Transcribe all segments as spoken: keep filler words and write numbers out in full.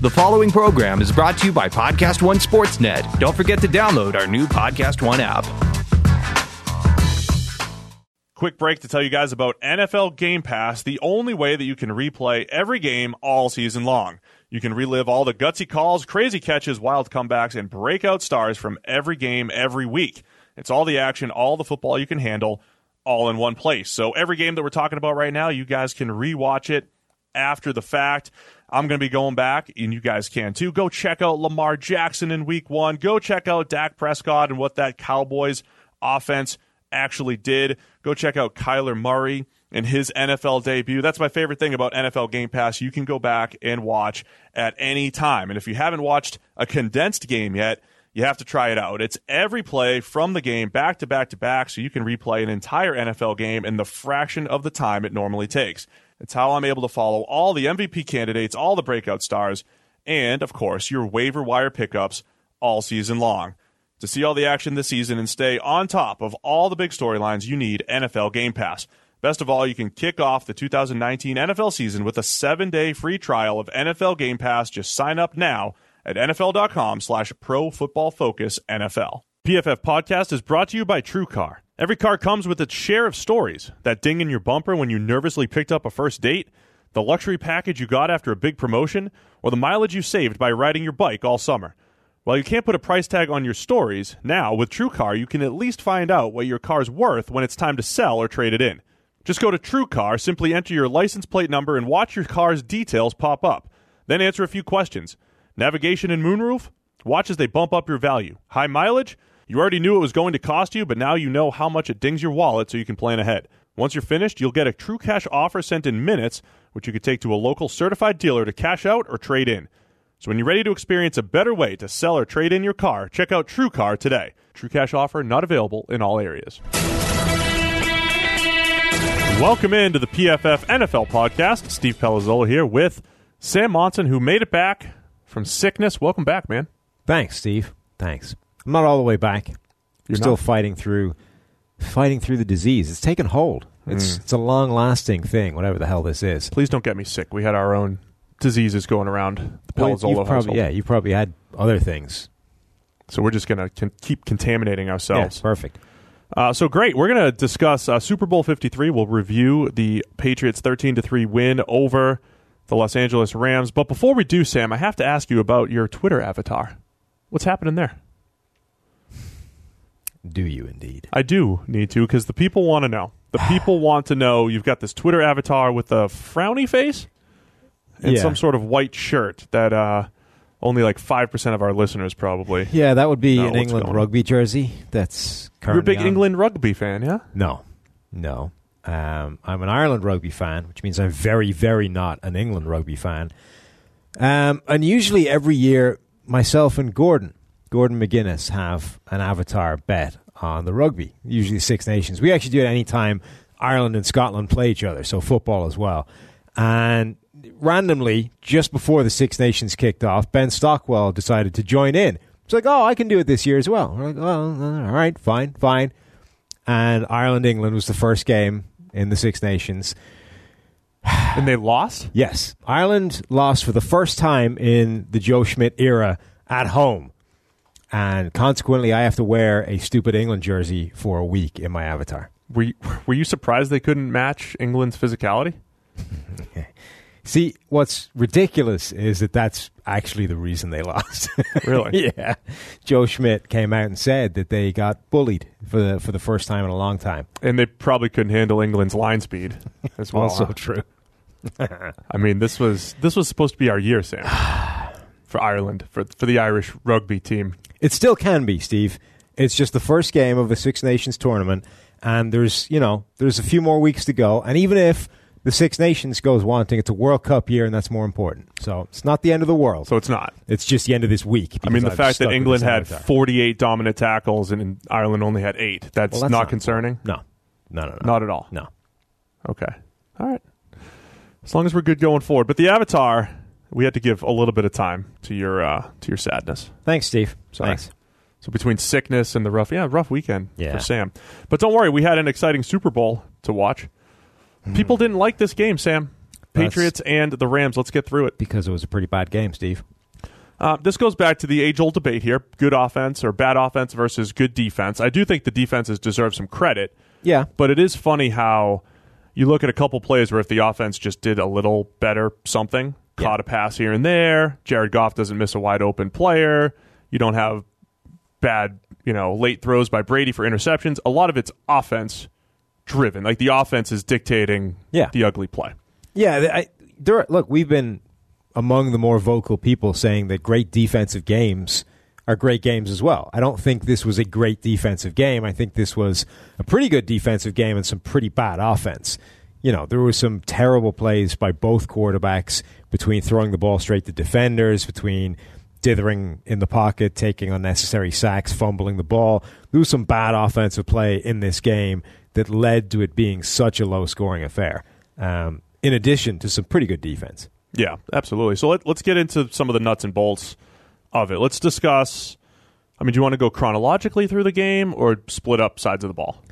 The following program is brought to you by Podcast One Sportsnet. Don't forget to download our new Podcast One app. Quick break to tell you guys about N F L Game Pass, the only way that you can replay every game all season long. You can relive all the gutsy calls, crazy catches, wild comebacks, and breakout stars from every game every week. It's all the action, all the football you can handle, all in one place. So every game that we're talking about right now, you guys can rewatch it after the fact. I'm going to be going back, and you guys can too. Go check out Lamar Jackson in week one. Go check out Dak Prescott and what that Cowboys offense actually did. Go check out Kyler Murray and his N F L debut. That's my favorite thing about N F L Game Pass. You can go back and watch at any time. And if you haven't watched a condensed game yet, you have to try it out. It's every play from the game back to back to back, so you can replay an entire N F L game in the fraction of the time it normally takes. It's how I'm able to follow all the M V P candidates, all the breakout stars, and, of course, your waiver wire pickups all season long. To see all the action this season and stay on top of all the big storylines, you need N F L Game Pass. Best of all, you can kick off the two thousand nineteen N F L season with a seven-day free trial of N F L Game Pass. Just sign up now at nfl.com slash pro football focus NFL. P F F Podcast is brought to you by TrueCar. Every car comes with its share of stories. That ding in your bumper when you nervously picked up a first date, the luxury package you got after a big promotion, or the mileage you saved by riding your bike all summer. While you can't put a price tag on your stories, now with TrueCar you can at least find out what your car's worth when it's time to sell or trade it in. Just go to TrueCar, simply enter your license plate number, and watch your car's details pop up. Then answer a few questions. Navigation and moonroof? Watch as they bump up your value. High mileage? You already knew it was going to cost you, but now you know how much it dings your wallet so you can plan ahead. Once you're finished, you'll get a True Cash offer sent in minutes, which you could take to a local certified dealer to cash out or trade in. So when you're ready to experience a better way to sell or trade in your car, check out TrueCar today. True Cash offer not available in all areas. Welcome into the P F F N F L podcast. Steve Palazzolo here with Sam Monson, who made it back from sickness. Welcome back, man. Thanks, Steve. Thanks. I'm not all the way back. You're still not? fighting through fighting through the disease. It's taken hold. It's mm. it's a long-lasting thing, whatever the hell this is. Please don't get me sick. We had our own diseases going around the Palazzolo well, household. Yeah, you probably had other things. So we're just going to con- keep contaminating ourselves. Yeah, perfect. Uh, so great. We're going to discuss uh, Super Bowl fifty-three. We'll review the Patriots' thirteen to three win over the Los Angeles Rams. But before we do, Sam, I have to ask you about your Twitter avatar. What's happening there? Do you indeed? I do need to, because the people want to know. The people want to know you've got this Twitter avatar with a frowny face and yeah. some sort of white shirt that uh, only like five percent of our listeners probably. Yeah, that would be an England rugby jersey that's currently You're a big on. England rugby fan, yeah? No, no. Um, I'm an Ireland rugby fan, which means I'm very, very not an England rugby fan. Um, and usually every year, myself and Gordon, Gordon McGuinness, have an avatar bet on the rugby, usually Six Nations. We actually do it any time Ireland and Scotland play each other, so football as well. And randomly, just before the Six Nations kicked off, Ben Stockwell decided to join in. It's like, oh, I can do it this year as well. We're like, well, all right, fine, fine. And Ireland-England was the first game in the Six Nations. And they lost? Yes. Ireland lost for the first time in the Joe Schmidt era at home. And consequently, I have to wear a stupid England jersey for a week in my avatar. Were you, were you surprised they couldn't match England's physicality? See, what's ridiculous is that that's actually the reason they lost. Really? Yeah. Joe Schmidt came out and said that they got bullied for the for the first time in a long time. And they probably couldn't handle England's line speed as well. Also huh? true. I mean, this was this was supposed to be our year, Sam, for Ireland, for for the Irish rugby team. It still can be, Steve. It's just the first game of the Six Nations tournament, and there's, you know, there's a few more weeks to go. And even if the Six Nations goes wanting, it's a World Cup year, and that's more important. So it's not the end of the world. So it's not. It's just the end of this week. I mean, the I've fact that England had avatar. forty-eight dominant tackles and Ireland only had eight, that's, well, that's not, not concerning? No. No, no, no. Not at all? No. Okay. All right. As long as we're good going forward. But the avatar, we had to give a little bit of time to your uh, to your sadness. Thanks, Steve. Sorry. Thanks. So between sickness and the rough, yeah, rough weekend yeah. for Sam. But don't worry, we had an exciting Super Bowl to watch. People didn't like this game, Sam. Patriots That's and the Rams. Let's get through it. because it was a pretty bad game, Steve. Uh, this goes back to the age-old debate here, good offense or bad offense versus good defense. I do think the defenses deserve some credit, Yeah. but it is funny how you look at a couple plays where if the offense just did a little better something, Yeah. caught a pass here and there, Jared Goff doesn't miss a wide-open player, you don't have bad, you know, late throws by Brady for interceptions. A lot of it's offense-driven. Like, the offense is dictating Yeah. the ugly play. Yeah, I, there. Are, look, we've been among the more vocal people saying that great defensive games are great games as well. I don't think this was a great defensive game. I think this was a pretty good defensive game and some pretty bad offense. You know, there were some terrible plays by both quarterbacks between throwing the ball straight to defenders, between dithering in the pocket, taking unnecessary sacks, fumbling the ball. There was some bad offensive play in this game that led to it being such a low-scoring affair, um, in addition to some pretty good defense. Yeah, absolutely. So let, let's get into some of the nuts and bolts of it. Let's discuss, I mean, do you want to go chronologically through the game or split up sides of the ball?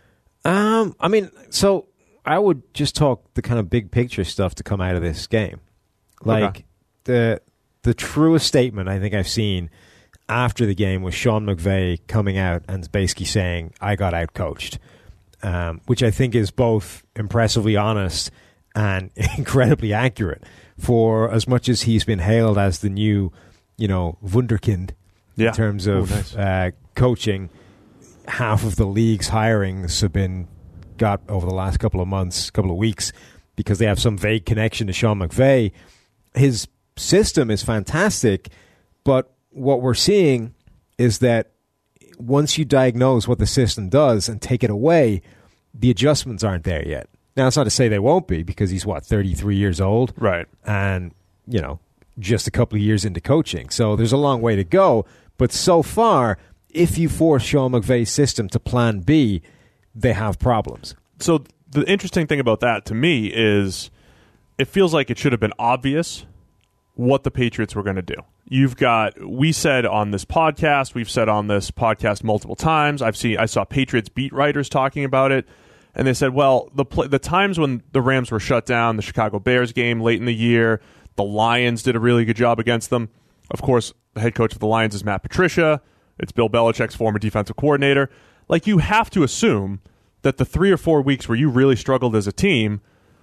Um, I mean, so I would just talk the kind of big picture stuff to come out of this game. Like, Okay. the the truest statement I think I've seen after the game was Sean McVay coming out and basically saying, I got out-coached, um, which I think is both impressively honest and incredibly accurate. For as much as he's been hailed as the new, you know, wunderkind Yeah. in terms Ooh, of nice. uh, coaching, half of the league's hirings have been got over the last couple of months, couple of weeks, because they have some vague connection to Sean McVay. His system is fantastic, but what we're seeing is that once you diagnose what the system does and take it away, the adjustments aren't there yet. Now, that's not to say they won't be, because he's, what, thirty-three years old? Right. And, you know, just a couple of years into coaching. So there's a long way to go. But so far, if you force Sean McVay's system to plan B, they have problems. So the interesting thing about that to me is it feels like it should have been obvious what the Patriots were going to do. You've got, we said on this podcast, we've said on this podcast multiple times, I've seen, I saw Patriots beat writers talking about it. And they said, well, the pl- the times when the Rams were shut down, the Chicago Bears game late in the year, the Lions did a really good job against them. Of course, the head coach of the Lions is Matt Patricia. It's Bill Belichick's former defensive coordinator. Like, you have to assume that the three or four weeks where you really struggled as a team,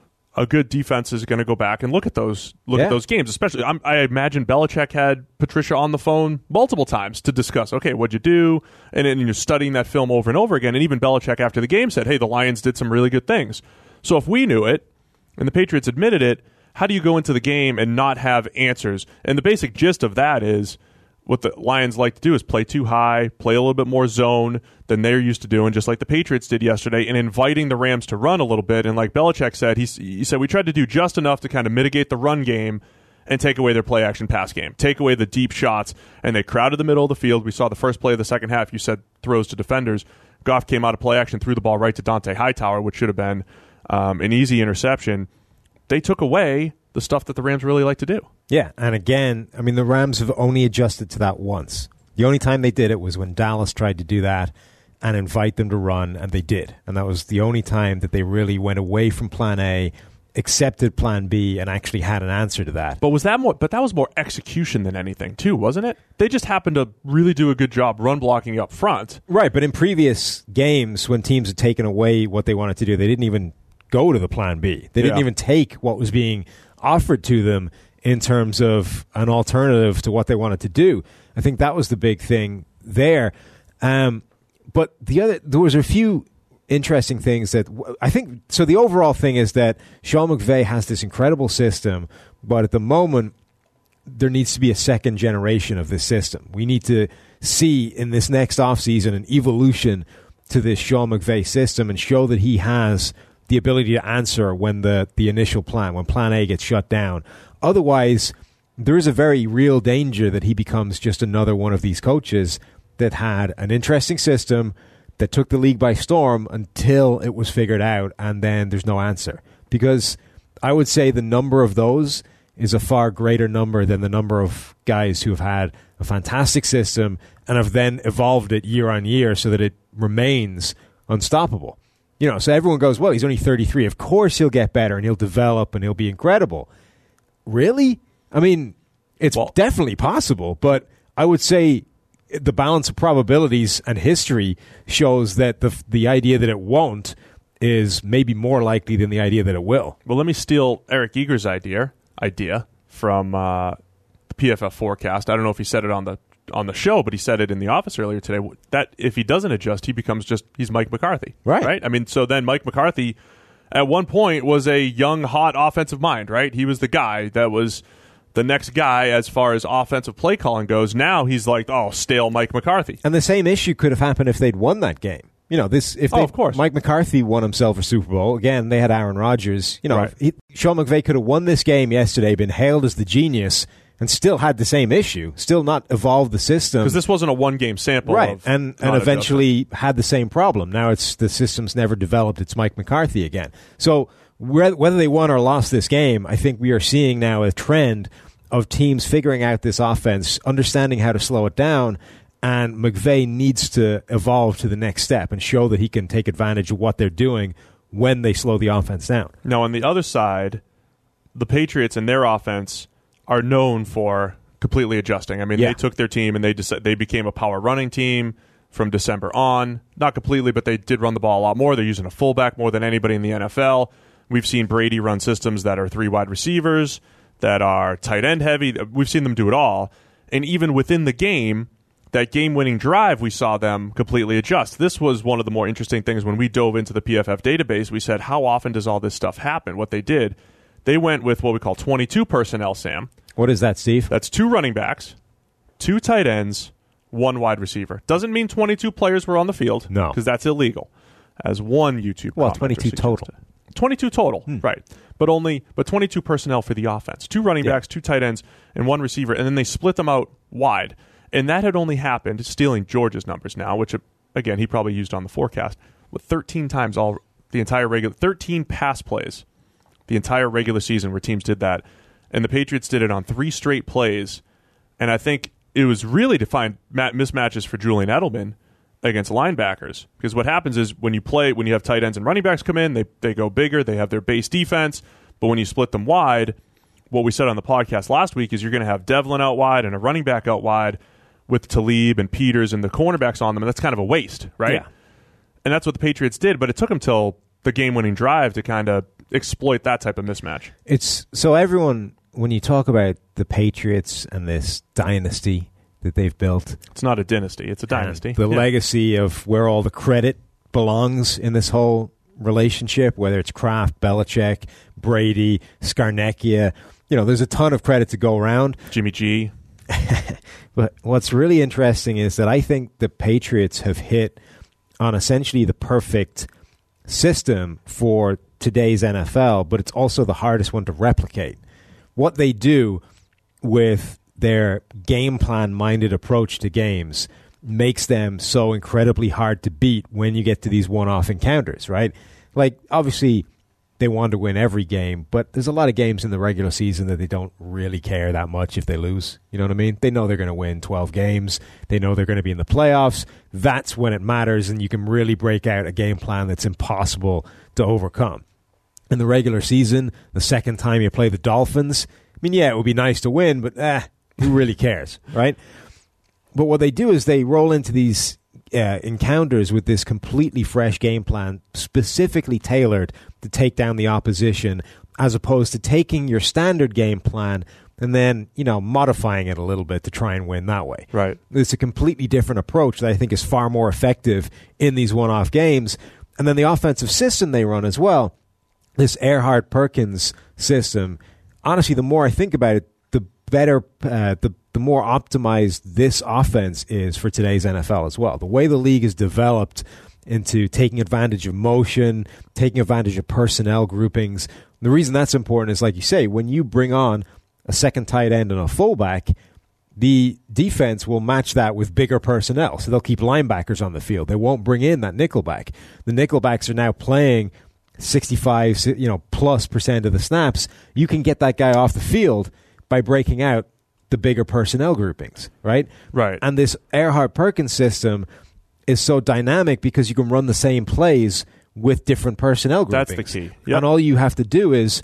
a good defense is going to go back and look at those look Yeah. at those games. Especially, I'm, I imagine Belichick had Patricia on the phone multiple times to discuss, okay, what'd you do? And then you're studying that film over and over again. And even Belichick after the game said, hey, the Lions did some really good things. So if we knew it, and the Patriots admitted it, how do you go into the game and not have answers? And the basic gist of that is what the Lions like to do is play too high, play a little bit more zone than they're used to doing, just like the Patriots did yesterday, and inviting the Rams to run a little bit. And like Belichick said, he, he said, we tried to do just enough to kind of mitigate the run game and take away their play-action pass game, take away the deep shots, and they crowded the middle of the field. We saw the first play of the second half. You said throws to defenders. Goff came out of play-action, threw the ball right to Dante Hightower, which should have been um, an easy interception. They took away the stuff that the Rams really like to do. Yeah, and again, I mean, the Rams have only adjusted to that once. The only time they did it was when Dallas tried to do that and invite them to run, and they did. And that was the only time that they really went away from plan A, accepted plan B, and actually had an answer to that. But was that more? But that was more execution than anything, too, wasn't it? They just happened to really do a good job run blocking up front. Right, but in previous games, when teams had taken away what they wanted to do, they didn't even go to the plan B. They didn't Yeah. even take what was being offered to them in terms of an alternative to what they wanted to do. I think that was the big thing there. Um, but the other, there was a few interesting things that I think. So the overall thing is that Sean McVay has this incredible system, but at the moment there needs to be a second generation of this system. We need to see in this next offseason an evolution to this Sean McVay system and show that he has the ability to answer when the, the initial plan, when plan A gets shut down. Otherwise, there is a very real danger that he becomes just another one of these coaches that had an interesting system that took the league by storm until it was figured out, and then there's no answer. Because I would say the number of those is a far greater number than the number of guys who have had a fantastic system and have then evolved it year on year so that it remains unstoppable. You know, so everyone goes, well, he's only thirty-three. Of course he'll get better and he'll develop and he'll be incredible. Really? I mean, it's well, definitely possible, but I would say the balance of probabilities and history shows that the the idea that it won't is maybe more likely than the idea that it will. Well, let me steal Eric Eager's idea idea from uh, the P F F forecast. I don't know if he said it on the on the show, but he said it in the office earlier today. That if he doesn't adjust, he becomes just he's Mike McCarthy, right? Right. I mean, so then Mike McCarthy at one point was a young, hot offensive mind, right? He was the guy that was the next guy as far as offensive play calling goes. Now he's like, oh, stale Mike McCarthy. And the same issue could have happened if they'd won that game. You know, this if oh, of course. Mike McCarthy won himself a Super Bowl. Again, they had Aaron Rodgers. You know, right. he, Sean McVay could have won this game yesterday, been hailed as the genius, and still had the same issue, still not evolved the system. Because this wasn't a one-game sample. Right, of and, and eventually had the same problem. Now it's the system's never developed. It's Mike McCarthy again. So whether they won or lost this game, I think we are seeing now a trend of teams figuring out this offense, understanding how to slow it down, and McVay needs to evolve to the next step and show that he can take advantage of what they're doing when they slow the offense down. Now, on the other side, the Patriots and their offense are known for completely adjusting. I mean, yeah. they took their team and they dec- they became a power running team from December on. Not completely, but they did run the ball a lot more. They're using a fullback more than anybody in the N F L. We've seen Brady run systems that are three wide receivers, that are tight end heavy. We've seen them do it all. And even within the game, that game-winning drive, we saw them completely adjust. This was one of the more interesting things when we dove into the P F F database. We said, how often does all this stuff happen? What they did, they went with what we call twenty-two personnel, Sam. What is that, Steve? That's two running backs, two tight ends, one wide receiver. Doesn't mean twenty-two players were on the field. No. Because that's illegal. As one YouTube Well, commenter twenty-two total. suggested. twenty-two total, hmm. right. But only but twenty-two personnel for the offense. Two running yeah. backs, two tight ends, and one receiver. And then they split them out wide. And that had only happened, stealing George's numbers now, which, again, he probably used on the forecast, with thirteen times all the entire regular, thirteen pass plays the entire regular season where teams did that. And the Patriots did it on three straight plays. And I think it was really to find mismatches for Julian Edelman against linebackers. Because what happens is when you play, when you have tight ends and running backs come in, they, they go bigger, they have their base defense. But when you split them wide, what we said on the podcast last week is you're going to have Devlin out wide and a running back out wide with Talib and Peters and the cornerbacks on them, and that's kind of a waste, right? Yeah. And that's what the Patriots did, but it took them till the game-winning drive to kind of exploit that type of mismatch. It's so everyone, when you talk about the Patriots and this dynasty that they've built, it's not a dynasty; it's a dynasty. The yeah. legacy of where all the credit belongs in this whole relationship, whether it's Kraft, Belichick, Brady, Scarnecchia, you know, there's a ton of credit to go around. Jimmy G. But what's really interesting is that I think the Patriots have hit on essentially the perfect system for today's N F L, but it's also the hardest one to replicate. What they do with their game plan-minded approach to games makes them so incredibly hard to beat when you get to these one-off encounters, right? Like, obviously, they want to win every game, but there's a lot of games in the regular season that they don't really care that much if they lose. You know what I mean? They know they're going to win twelve games. They know they're going to be in the playoffs. That's when it matters, and you can really break out a game plan that's impossible to overcome. In the regular season, the second time you play the Dolphins, I mean, yeah, it would be nice to win, but eh, who really cares, right? But what they do is they roll into these uh, encounters with this completely fresh game plan, specifically tailored to take down the opposition, as opposed to taking your standard game plan and then, you know, modifying it a little bit to try and win that way. Right. It's a completely different approach that I think is far more effective in these one-off games. And then the offensive system they run as well, this Erhardt-Perkins system, honestly, the more I think about it, the better, uh, the the more optimized this offense is for today's N F L as well. The way the league is developed into taking advantage of motion, taking advantage of personnel groupings. The reason that's important is, like you say, when you bring on a second tight end and a fullback, the defense will match that with bigger personnel. So they'll keep linebackers on the field. They won't bring in that nickelback. The nickelbacks are now playing sixty-five, you know, plus percent of the snaps. You can get that guy off the field by breaking out the bigger personnel groupings, right? Right. And this Erhardt-Perkins system is so dynamic because you can run the same plays with different personnel groupings. That's the key. Yep. And all you have to do is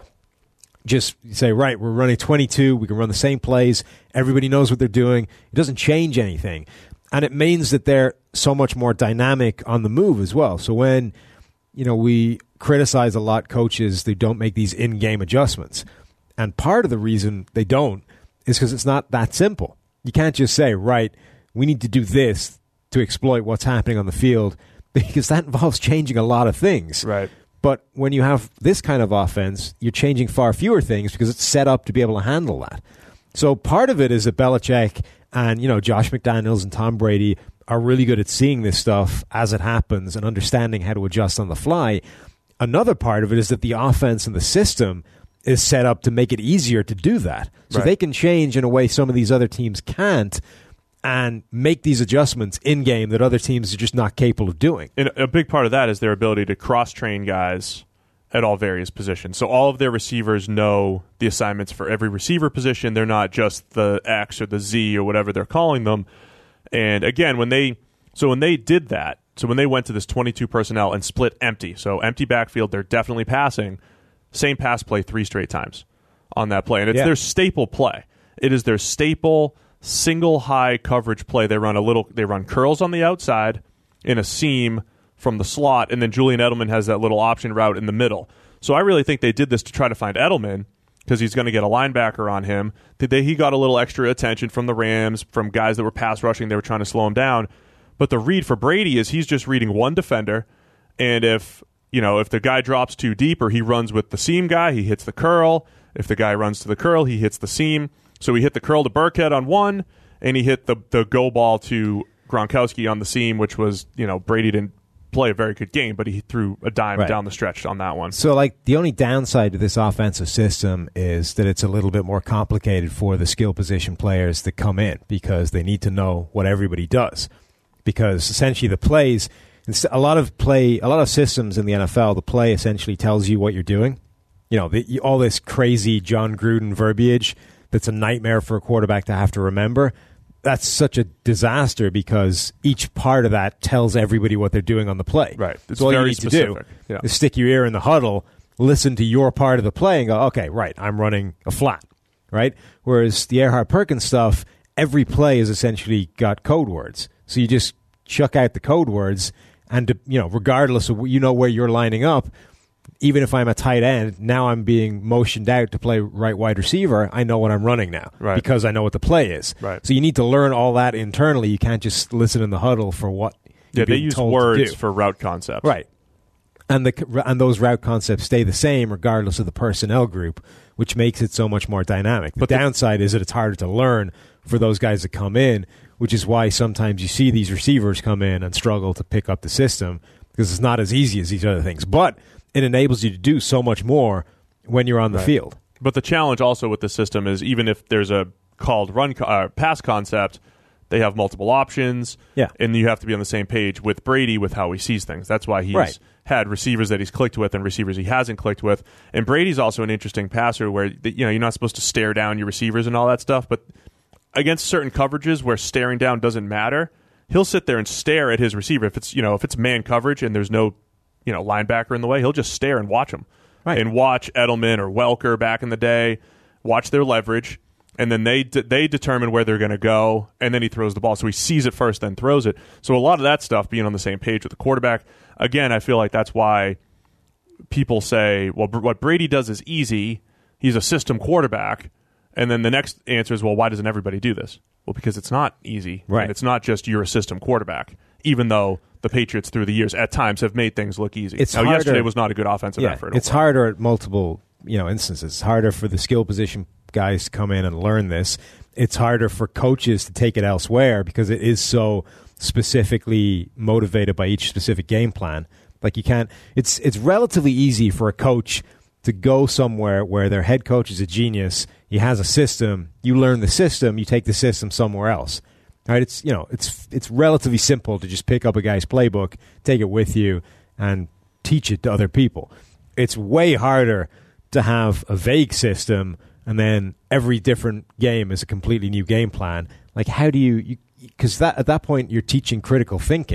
just say, right, we're running twenty-two, we can run the same plays, everybody knows what they're doing. It doesn't change anything. And it means that they're so much more dynamic on the move as well. So when, you know, we criticize a lot coaches that don't make these in-game adjustments. And part of the reason they don't is because it's not that simple. You can't just say, right, we need to do this to exploit what's happening on the field, because that involves changing a lot of things. Right. But when you have this kind of offense, you're changing far fewer things because it's set up to be able to handle that. So part of it is that Belichick and, you know, Josh McDaniels and Tom Brady are really good at seeing this stuff as it happens and understanding how to adjust on the fly. Another part of it is that the offense and the system is set up to make it easier to do that. So right. they can change in a way some of these other teams can't and make these adjustments in-game that other teams are just not capable of doing. And a big part of that is their ability to cross-train guys at all various positions. So all of their receivers know the assignments for every receiver position. They're not just the X or the Z or whatever they're calling them. And again, when they so when they did that, so when they went to this twenty-two personnel and split empty, so empty backfield, they're definitely passing, same pass play three straight times on that play. And it's yeah. their staple play. It is their staple single high coverage play. They run a little they run curls on the outside in a seam from the slot, and then Julian Edelman has that little option route in the middle. So I really think they did this to try to find Edelman because he's going to get a linebacker on him. They, he got a little extra attention from the Rams, from guys that were pass rushing. They were trying to slow him down. But the read for Brady is he's just reading one defender, and if you know if the guy drops too deep or he runs with the seam guy, he hits the curl. If the guy runs to the curl, he hits the seam. So he hit the curl to Burkhead on one, and he hit the the go ball to Gronkowski on the seam, which was, you know, Brady didn't play a very good game, but he threw a dime right. down the stretch on that one. So, like, the only downside to this offensive system is that it's a little bit more complicated for the skill position players that come in because they need to know what everybody does. Because essentially the plays, a lot of play, a lot of systems in the N F L, the play essentially tells you what you're doing. You know, the, all this crazy John Gruden verbiage that's a nightmare for a quarterback to have to remember. That's such a disaster because each part of that tells everybody what they're doing on the play. Right. It's so all very you need specific. to do yeah. is stick your ear in the huddle, listen to your part of the play, and go, okay, right, I'm running a flat, right? Whereas the Erhardt-Perkins stuff, every play has essentially got code words. So you just chuck out the code words, and, you know, regardless of, you know, where you're lining up, even if I'm a tight end, now I'm being motioned out to play right wide receiver, I know what I'm running now right. because I know what the play is. Right. So you need to learn all that internally. You can't just listen in the huddle for what yeah, you're being they use told words to do. for route concepts. Right. And the and those route concepts stay the same regardless of the personnel group, which makes it so much more dynamic. The but downside the, is that it's harder to learn for those guys that come in, which is why sometimes you see these receivers come in and struggle to pick up the system because it's not as easy as these other things. But it enables you to do so much more when you're on the right. field. But the challenge also with the system is even if there's a called run uh, pass concept, they have multiple options, yeah. and you have to be on the same page with Brady with how he sees things. That's why he's right. had receivers that he's clicked with and receivers he hasn't clicked with. And Brady's also an interesting passer where you know you're not supposed to stare down your receivers and all that stuff, but against certain coverages where staring down doesn't matter, he'll sit there and stare at his receiver. If it's you know if it's man coverage and there's no you know, linebacker in the way, he'll just stare and watch him. Right. And watch Edelman or Welker back in the day, watch their leverage, and then they de- they determine where they're going to go, and then he throws the ball. So he sees it first, then throws it. So a lot of that stuff being on the same page with the quarterback. Again, I feel like that's why people say, well, br- what Brady does is easy. He's a system quarterback. And then the next answer is, well, why doesn't everybody do this? Well, because it's not easy. Right. And it's not just you're a system quarterback, even though the Patriots through the years at times have made things look easy. It's now, harder, yesterday was not a good offensive yeah, effort. It's overall. harder at multiple you know instances. It's harder for the skill position guys to come in and learn this. It's harder for coaches to take it elsewhere because it is so specifically motivated by each specific game plan. Like you can't. It's it's relatively easy for a coach to go somewhere where their head coach is a genius. He has a system. You learn the system. You take the system somewhere else. Right? It's you know it's it's relatively simple to just pick up a guy's playbook, take it with you, and teach it to other people. It's way harder to have a vague system and then every different game is a completely new game plan. Like how do you? Because that at that point you're teaching critical thinking.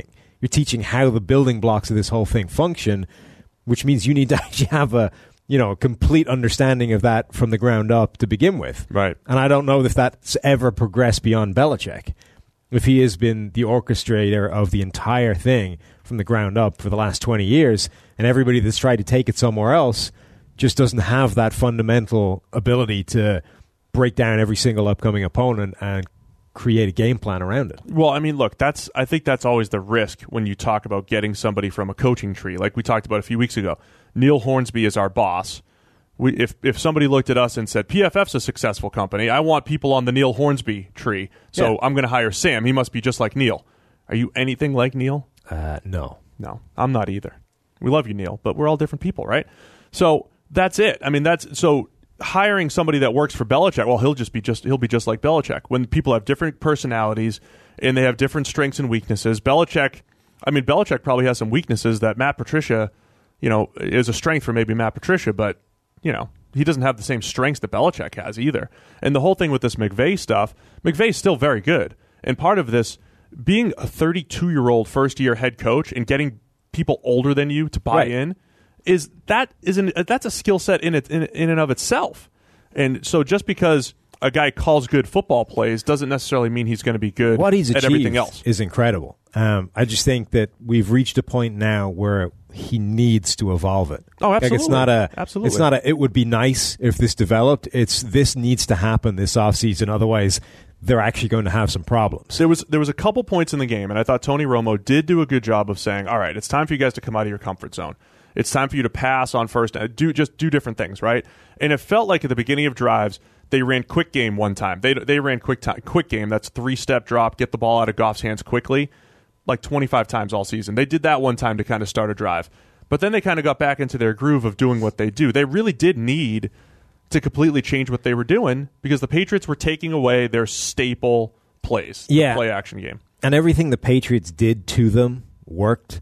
You're teaching how the building blocks of this whole thing function, which means you need to actually have a, you know, a complete understanding of that from the ground up to begin with. Right. And I don't know if that's ever progressed beyond Belichick. If he has been the orchestrator of the entire thing from the ground up for the last twenty years, and everybody that's tried to take it somewhere else just doesn't have that fundamental ability to break down every single upcoming opponent and create a game plan around it. Well, I mean, look, that's I think that's always the risk when you talk about getting somebody from a coaching tree, like we talked about a few weeks ago. Neil Hornsby is our boss. We, if if somebody looked at us and said, P F F's a successful company, I want people on the Neil Hornsby tree, so yeah. I'm going to hire Sam. He must be just like Neil. Are you anything like Neil? Uh, no. No, I'm not either. We love you, Neil, but we're all different people, right? So that's it. I mean, that's so hiring somebody that works for Belichick, well, he'll just be just he'll be just like Belichick. When people have different personalities and they have different strengths and weaknesses, Belichick, I mean, Belichick probably has some weaknesses that Matt Patricia, you know, is a strength for maybe Matt Patricia, but you know, he doesn't have the same strengths that Belichick has either. And the whole thing with this McVay stuff, McVay's still very good. And part of this, being a thirty-two-year-old first-year head coach and getting people older than you to buy right. in, is that is an, that's a skill set in it in, in and of itself. And so just because a guy calls good football plays doesn't necessarily mean he's going to be good what he's at achieved everything else. Is incredible. Um, I just think that we've reached a point now where he needs to evolve it. Oh, absolutely. Like it's not a, absolutely. It's not a, it would be nice if this developed. It's this needs to happen this offseason. Otherwise, they're actually going to have some problems. There was there was a couple points in the game, and I thought Tony Romo did do a good job of saying, all right, it's time for you guys to come out of your comfort zone. It's time for you to pass on first, do just do different things, right? And it felt like at the beginning of drives, they ran quick game one time. They they ran quick time, quick game. That's three-step drop, get the ball out of Goff's hands quickly, like twenty-five times all season. They did that one time to kind of start a drive. But then they kind of got back into their groove of doing what they do. They really did need to completely change what they were doing because the Patriots were taking away their staple plays, yeah. the play-action game. And everything the Patriots did to them worked.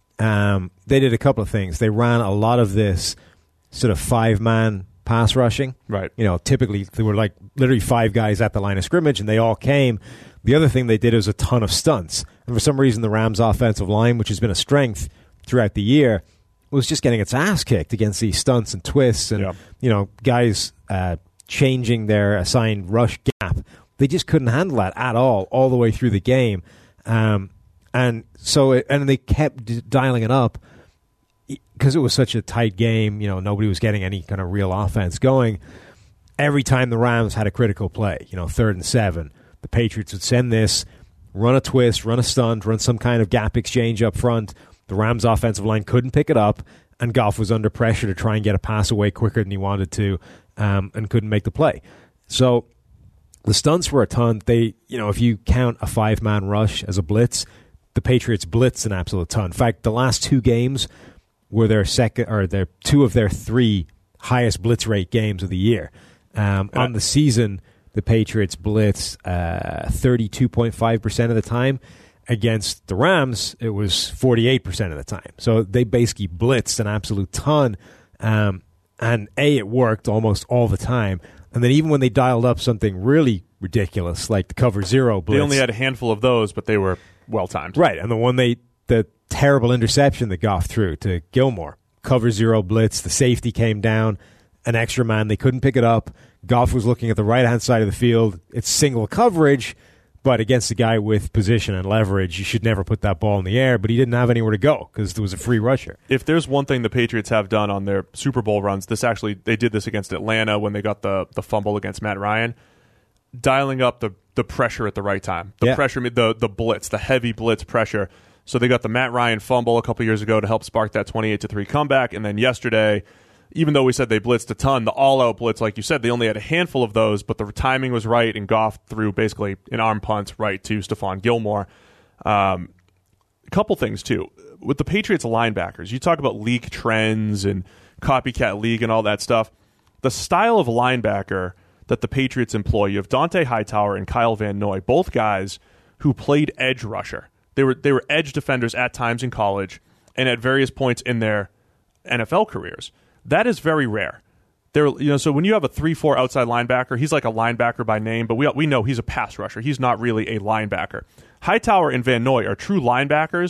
Um, they did a couple of things. They ran a lot of this sort of five-man pass rushing. Right. You know, typically there were like literally five guys at the line of scrimmage, and they all came. The other thing they did was a ton of stunts. And for some reason, the Rams' offensive line, which has been a strength throughout the year, was just getting its ass kicked against these stunts and twists and, yeah. you know, guys uh, changing their assigned rush gap. They just couldn't handle that at all, all the way through the game. Um, and so, it, and they kept d- dialing it up because it was such a tight game. You know, nobody was getting any kind of real offense going. Every time the Rams had a critical play, you know, third and seven, the Patriots would send this, run a twist, run a stunt, run some kind of gap exchange up front. The Rams' offensive line couldn't pick it up, and Goff was under pressure to try and get a pass away quicker than he wanted to, um, and couldn't make the play. So the stunts were a ton. They, you know, if you count a five-man rush as a blitz, the Patriots blitzed an absolute ton. In fact, the last two games were their second, or their two of their three highest blitz rate games of the year. Um, on the season, the Patriots blitz uh, thirty-two point five percent of the time. Against the Rams, it was forty-eight percent of the time. So they basically blitzed an absolute ton. Um, and A, it worked almost all the time. And then even when they dialed up something really ridiculous, like the cover zero blitz. They only had a handful of those, but they were well-timed. Right. And the one they, the terrible interception that Goff threw to Gilmore, cover zero blitz, the safety came down, an extra man, they couldn't pick it up. Goff was looking at the right-hand side of the field. It's single coverage. But against a guy with position and leverage, you should never put that ball in the air. But he didn't have anywhere to go because there was a free rusher. If there's one thing the Patriots have done on their Super Bowl runs, this actually they did this against Atlanta when they got the the fumble against Matt Ryan, dialing up the the pressure at the right time, the yeah. pressure, the the blitz, the heavy blitz pressure. So they got the Matt Ryan fumble a couple years ago to help spark that twenty-eight to three comeback, and then yesterday, even though we said they blitzed a ton, the all-out blitz, like you said, they only had a handful of those, but the timing was right, and Goff threw basically an arm punt right to Stephon Gilmore. Um, a couple things, too. With the Patriots linebackers, you talk about league trends and copycat league and all that stuff. The style of linebacker that the Patriots employ, you have Dante Hightower and Kyle Van Noy, both guys who played edge rusher. They were they were edge defenders at times in college and at various points in their N F L careers. That is very rare. There, you know, so when you have a three four outside linebacker, he's like a linebacker by name, but we we know he's a pass rusher. He's not really a linebacker. Hightower and Van Noy are true linebackers,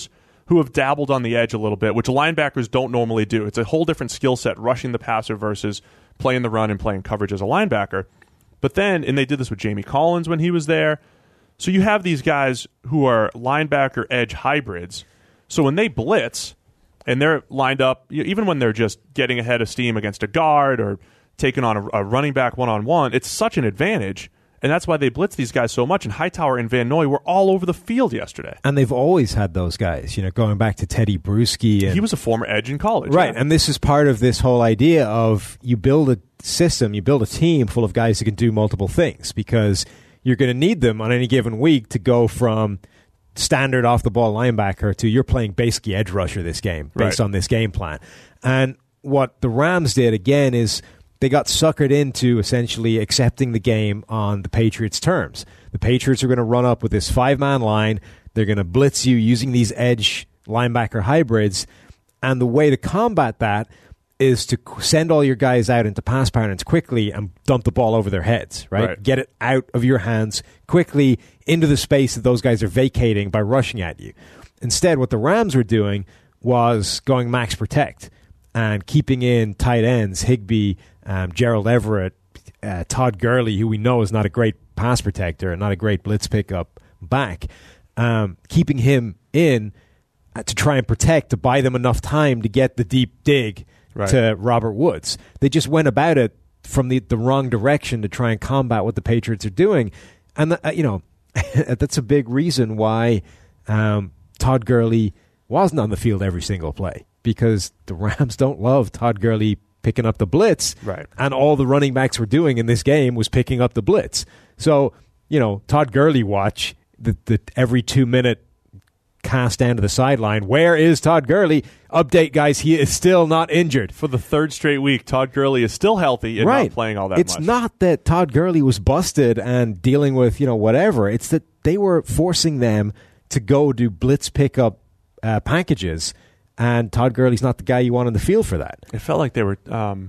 who have dabbled on the edge a little bit, which linebackers don't normally do. It's a whole different skill set, rushing the passer versus playing the run and playing coverage as a linebacker. But then, and they did this with Jamie Collins when he was there. So you have these guys who are linebacker edge hybrids. So when they blitz and they're lined up, even when they're just getting ahead of steam against a guard or taking on a, a running back one-on-one, it's such an advantage. And that's why they blitz these guys so much. And Hightower and Van Noy were all over the field yesterday. And they've always had those guys, you know, going back to Teddy Bruschi. And, he was a former edge in college. Right. Yeah. And this is part of this whole idea of you build a system, you build a team full of guys who can do multiple things, because you're going to need them on any given week to go from standard off-the-ball linebacker to you're playing basically edge rusher this game based right. on this game plan. And what the Rams did, again, is they got suckered into essentially accepting the game on the Patriots' terms. The Patriots are going to run up with this five-man line. They're going to blitz you using these edge linebacker hybrids. And the way to combat that is to send all your guys out into pass patterns quickly and dump the ball over their heads, right? right? Get it out of your hands quickly into the space that those guys are vacating by rushing at you. Instead, what the Rams were doing was going max protect and keeping in tight ends, Higbee, um, Gerald Everett, uh, Todd Gurley, who we know is not a great pass protector and not a great blitz pickup back, um, keeping him in uh, to try and protect, to buy them enough time to get the deep dig right. to Robert Woods. They just went about it from the, the wrong direction to try and combat what the Patriots are doing. And, uh, you know, that's a big reason why um, Todd Gurley wasn't on the field every single play, because the Rams don't love Todd Gurley picking up the blitz. Right. And all the running backs were doing in this game was picking up the blitz. So, you know, Todd Gurley watch, the, the every two-minute cast down to the sideline. Where is Todd Gurley? Update, guys, he is still not injured. For the third straight week, Todd Gurley is still healthy and right. not playing all that it's much. It's not that Todd Gurley was busted and dealing with, you know, whatever. It's that they were forcing them to go do blitz pickup uh, packages, and Todd Gurley's not the guy you want on the field for that. It felt like they were um,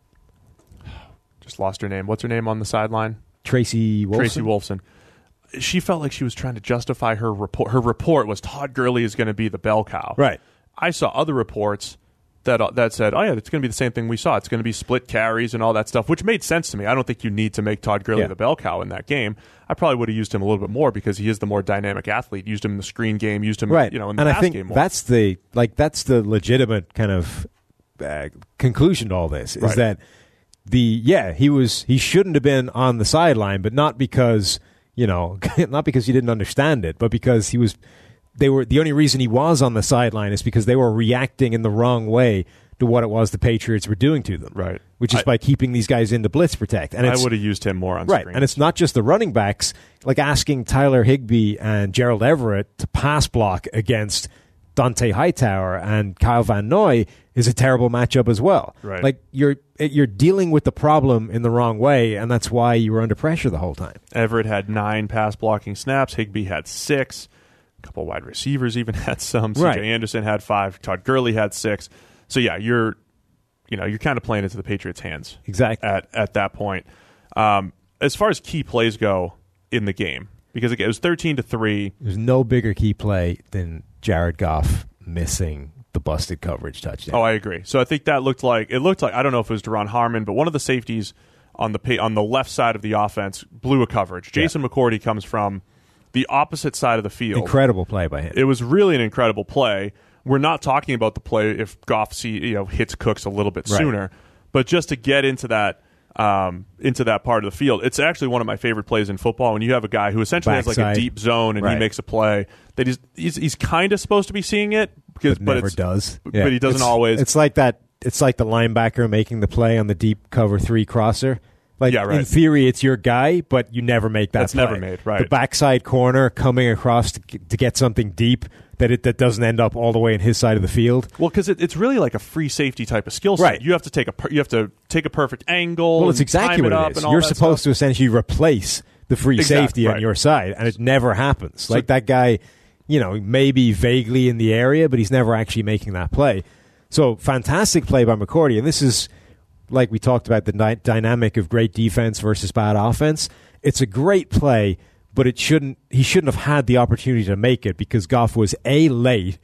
just lost her name. What's her name on the sideline? Tracy Wolfson. Tracy Wolfson. She felt like she was trying to justify her report. Her report was Todd Gurley is going to be the bell cow. Right. I saw other reports that uh, that said, oh, yeah, it's going to be the same thing we saw. It's going to be split carries and all that stuff, which made sense to me. I don't think you need to make Todd Gurley yeah. the bell cow in that game. I probably would have used him a little bit more because he is the more dynamic athlete. Used him in the screen game, used him right. you know, in the and pass I think game more. That's the, like, that's the legitimate kind of uh, conclusion to all this, is right. that the, yeah, he was, he shouldn't have been on the sideline, but not because, you know, not because he didn't understand it, but because he was, they were, the only reason he was on the sideline is because they were reacting in the wrong way to what it was the Patriots were doing to them. Right. Which is I, by keeping these guys into blitz protect. And I would have used him more on right. screen. And it's not just the running backs, like asking Tyler Higbee and Gerald Everett to pass block against Dante Hightower and Kyle Van Noy is a terrible matchup as well. Right. Like you're you're dealing with the problem in the wrong way, and that's why you were under pressure the whole time. Everett had nine pass blocking snaps. Higbee had six. A couple of wide receivers even had some. Right. C J Anderson had five. Todd Gurley had six. So yeah, you're you know you're kind of playing into the Patriots' hands exactly at at that point. Um, as far as key plays go in the game, because again, it was thirteen to three. There's no bigger key play than Jared Goff missing the busted coverage touchdown. Oh, I agree. So I think that looked like it looked like I don't know if it was Deron Harmon, but one of the safeties on the on the left side of the offense blew a coverage. Jason yeah. McCourty comes from the opposite side of the field. Incredible play by him. It was really an incredible play. We're not talking about the play if Goff see, you know, hits Cooks a little bit right. sooner, but just to get into that um, into that part of the field, it's actually one of my favorite plays in football. When you have a guy who essentially Backside. has like a deep zone and right. he makes a play that he's he's, he's kind of supposed to be seeing it, because but, but never it's, does. But Yeah. he doesn't it's, always. It's like that. It's like the linebacker making the play on the deep cover three crosser. Like yeah, right. in theory, it's your guy, but you never make that. That's play. never made, right? The backside corner coming across to, to get something deep that it that doesn't end up all the way in his side of the field. Well, because it, it's really like a free safety type of skill set. Right. You have to take a per, you have to take a perfect angle. Well, it's and exactly time what it, it up is. And all You're that supposed stuff. to essentially replace the free Exactly, safety right. on your side, and it never happens. So, like that guy, you know, maybe vaguely in the area, but he's never actually making that play. So fantastic play by McCourty, and this is, like we talked about, the dy- dynamic of great defense versus bad offense. It's a great play, but it shouldn't. He shouldn't have had the opportunity to make it because Goff was A, late,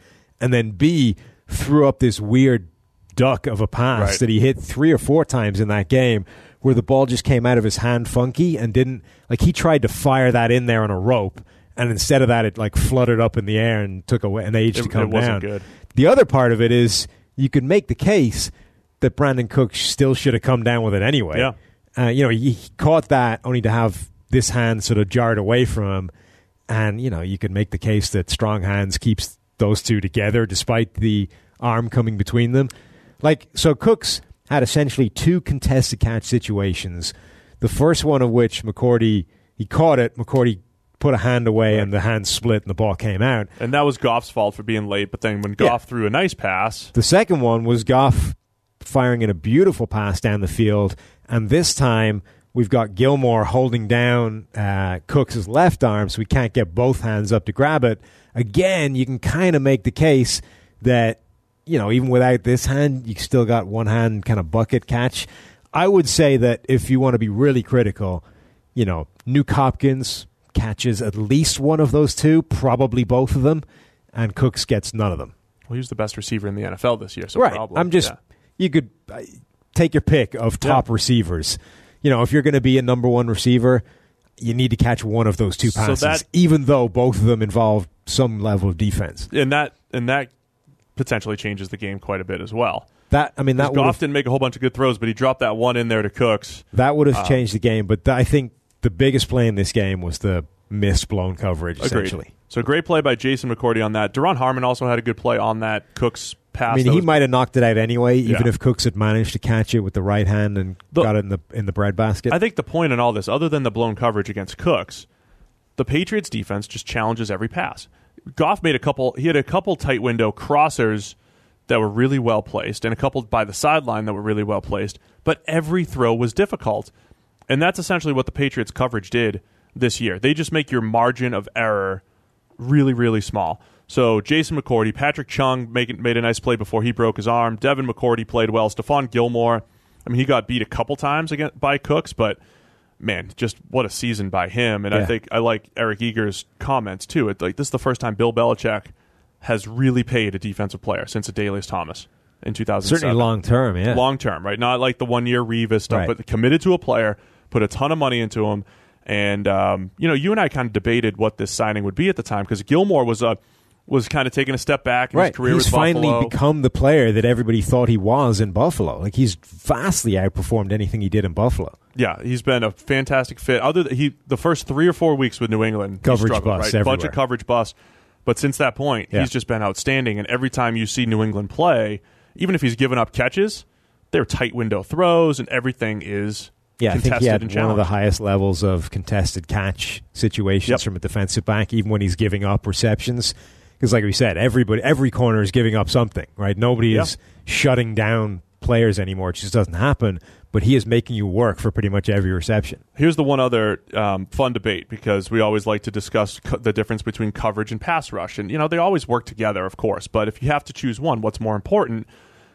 and then B, threw up this weird duck of a pass right. that he hit three or four times in that game where the ball just came out of his hand funky and didn't, like he tried to fire that in there on a rope, and instead of that it like fluttered up in the air and took away an age it, to come it wasn't down. Good. The other part of it is you could make the case that Brandon Cooks still should have come down with it anyway. Yeah. Uh, you know, he, he caught that only to have this hand sort of jarred away from him, and you know, you could make the case that strong hands keeps those two together despite the arm coming between them. Like, so Cooks had essentially two contested catch situations. The first one of which McCourty, he caught it, McCourty put a hand away, right. and the hand split and the ball came out. And that was Goff's fault for being late, but then when Goff yeah. threw a nice pass. The second one was Goff firing in a beautiful pass down the field, and this time we've got Gilmore holding down uh, Cooks' left arm so we can't get both hands up to grab it. Again, you can kind of make the case that, you know, even without this hand, you still got one hand kind of bucket catch. I would say that if you want to be really critical, you know, Nuke Hopkins catches at least one of those two, probably both of them, and Cooks gets none of them. Well, he was the best receiver in the N F L this year, so right. probably. I'm just, yeah. you could uh, take your pick of top yeah. receivers. You know, if you're going to be a number one receiver, you need to catch one of those two passes, so that, even though both of them involve some level of defense. And that and that potentially changes the game quite a bit as well. That I mean, that Goff didn't make a whole bunch of good throws, but he dropped that one in there to Cooks. That would have um, changed the game. But th- I think the biggest play in this game was the missed blown coverage, agreed. essentially. So great play by Jason McCourty on that. Deron Harmon also had a good play on that Cooks pass. I mean, he was, might have knocked it out anyway, even yeah. if Cooks had managed to catch it with the right hand and the, got it in the in the breadbasket. I think the point in all this, other than the blown coverage against Cooks, the Patriots defense just challenges every pass. Goff made a couple. He had a couple tight window crossers that were really well placed, and a couple by the sideline that were really well placed. But every throw was difficult, and that's essentially what the Patriots coverage did this year. They just make your margin of error really, really small. So Jason McCourty, Patrick Chung make, made a nice play before he broke his arm. Devin McCourty played well. Stephon Gilmore, I mean, he got beat a couple times again by Cooks, but man, just what a season by him. And yeah. I think I like Eric Eager's comments too. It, like, this is the first time Bill Belichick has really paid a defensive player since Adalius Thomas in two thousand seven. Certainly long term, yeah. Long term, right? Not like the one year Revis stuff, right. but committed to a player, put a ton of money into him. And, um, you know, you and I kind of debated what this signing would be at the time because Gilmore was a. was kind of taking a step back in right. his career he's with finally Buffalo. become the player that everybody thought he was in Buffalo. Like, he's vastly outperformed anything he did in Buffalo. Yeah, he's been a fantastic fit. Other than he, the first three or four weeks with New England, coverage he struggled, bust right? everywhere. Bunch of coverage bust. But since that point, yeah. he's just been outstanding. And every time you see New England play, even if he's given up catches, they're tight window throws, and everything is yeah. I think he had one of the highest levels of contested catch situations yep. from a defensive back, even when he's giving up receptions. Because, like we said, everybody, every corner is giving up something, right? Nobody yeah. is shutting down players anymore. It just doesn't happen. But he is making you work for pretty much every reception. Here's the one other um, fun debate, because we always like to discuss co- the difference between coverage and pass rush. And, you know, they always work together, of course. But if you have to choose one, what's more important?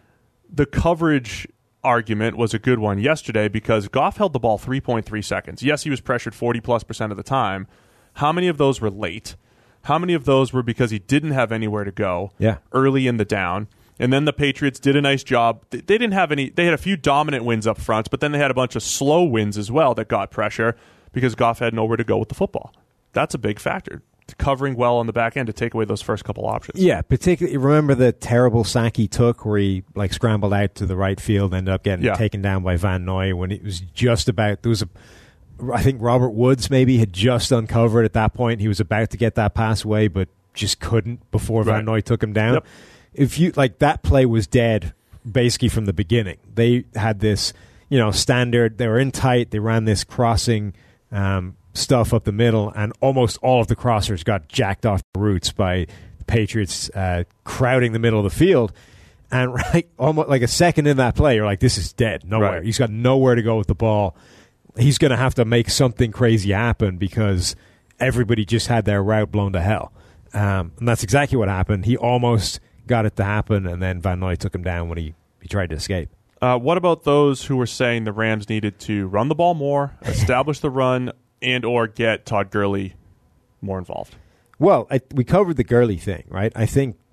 The coverage argument was a good one yesterday because Goff held the ball three point three seconds. Yes, he was pressured forty plus percent of the time. How many of those were late? How many of those were because he didn't have anywhere to go yeah. early in the down? And then the Patriots did a nice job. They didn't have any. They had a few dominant wins up front, but then they had a bunch of slow wins as well that got pressure because Goff had nowhere to go with the football. That's a big factor. Covering well on the back end to take away those first couple options. Yeah, particularly remember the terrible sack he took where he like scrambled out to the right field, ended up getting yeah. taken down by Van Noy when it was just about there was a. I think Robert Woods maybe had just uncovered at that point. He was about to get that pass away, but just couldn't before right. Van Noy took him down. Yep. If you like that play was dead basically from the beginning. They had this, you know, standard. They were in tight. They ran this crossing um, stuff up the middle, and almost all of the crossers got jacked off the routes by the Patriots uh, crowding the middle of the field. And right, almost like a second in that play, you're like, this is dead. Nowhere. Right. He's got nowhere to go with the ball. He's going to have to make something crazy happen because everybody just had their route blown to hell. Um, and that's exactly what happened. He almost got it to happen, and then Van Noy took him down when he, he tried to escape. Uh, what about those who were saying the Rams needed to run the ball more, establish the run, and or get Todd Gurley more involved? Well, I, we covered the Gurley thing, right? I think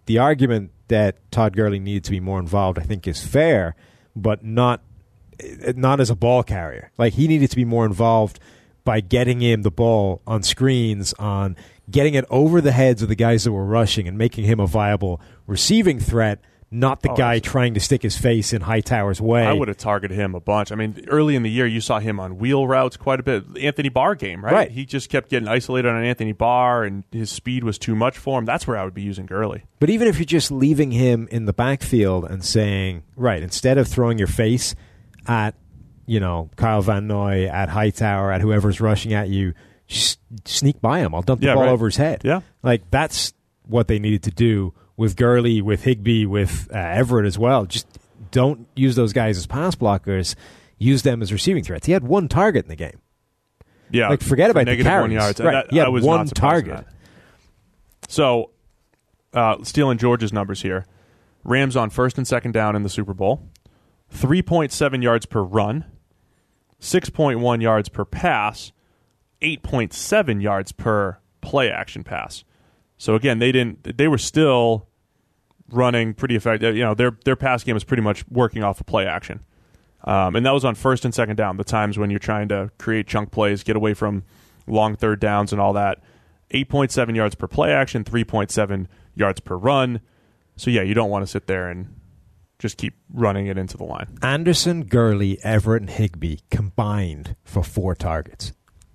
the argument that Todd Gurley needed to be more involved, I think, is fair, but not not as a ball carrier. Like, he needed to be more involved by getting him the ball on screens, on getting it over the heads of the guys that were rushing and making him a viable receiving threat, not the oh, guy trying to stick his face in Hightower's way. I would have targeted him a bunch. I mean, early in the year, you saw him on wheel routes quite a bit. Anthony Barr game, right? right? He just kept getting isolated on Anthony Barr, and his speed was too much for him. That's where I would be using Gurley. But even if you're just leaving him in the backfield and saying, right, instead of throwing your face at, you know, Kyle Van Noy, at Hightower, at whoever's rushing at you, just sneak by him. I'll dump the yeah, ball right. over his head. Yeah. Like, that's what they needed to do with Gurley, with Higbee, with uh, Everett as well. Just don't use those guys as pass blockers. Use them as receiving threats. He had one target in the game. Yeah. Like, forget about the carries. One yards. Right. That, he had I was one target. So, uh, stealing George's numbers here. Rams on first and second down in the Super Bowl. three point seven yards per run. six point one yards per pass. eight point seven yards per play action pass. So again, they didn't. They were still running pretty effective. You know, their their pass game was pretty much working off of play action, um, and that was on first and second down. The times when you're trying to create chunk plays, get away from long third downs and all that. eight point seven yards per play action, three point seven yards per run. So yeah, you don't want to sit there and just keep running it into the line. Anderson, Gurley, Everett, and Higbee combined for four targets.